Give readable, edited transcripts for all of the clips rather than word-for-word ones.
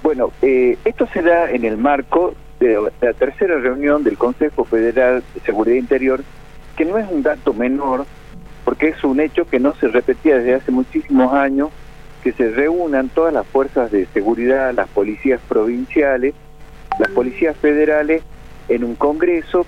Bueno, esto se da en el marco de la tercera reunión del Consejo Federal de Seguridad Interior, que no es un dato menor, porque es un hecho que no se repetía desde hace muchísimos años, que se reúnan todas las fuerzas de seguridad, las policías provinciales, las policías federales, en un congreso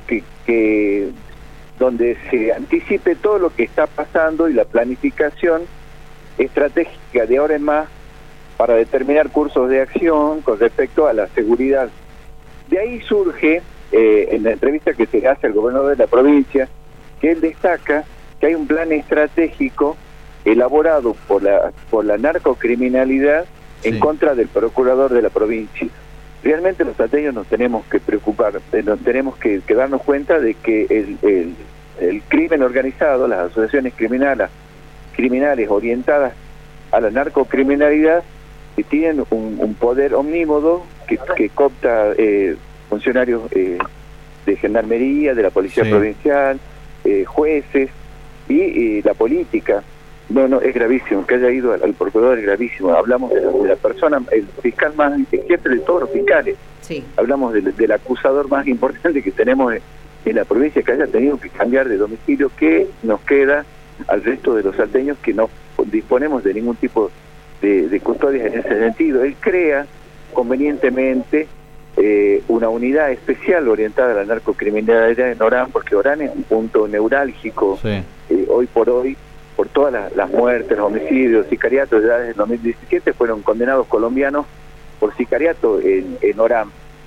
donde se anticipe todo lo que está pasando y la planificación estratégica de ahora en más para determinar cursos de acción con respecto a la seguridad. De ahí surge, en la entrevista que se hace al gobernador de la provincia, que él destaca que hay un plan estratégico elaborado por la narcocriminalidad en contra del procurador de la provincia. Realmente los salteños nos tenemos que preocupar, nos tenemos que darnos cuenta de que el crimen organizado, las asociaciones criminales orientadas a la narcocriminalidad, que tienen un poder omnímodo que coopta funcionarios de gendarmería, de la policía provincial, jueces y la política. No, es gravísimo. Que haya ido al procurador es gravísimo. Hablamos de la persona, el fiscal más, el jefe de todos los fiscales. Sí. Hablamos del acusador más importante que tenemos en la provincia, que haya tenido que cambiar de domicilio. ¿Qué nos queda al resto de los salteños que no disponemos de ningún tipo de custodias en ese sentido? Él crea convenientemente una unidad especial orientada a la narcocriminalidad en Orán, porque Orán es un punto neurálgico hoy por hoy, por todas las muertes, los homicidios, sicariatos. Ya desde el 2017 fueron condenados colombianos por sicariato en Orán.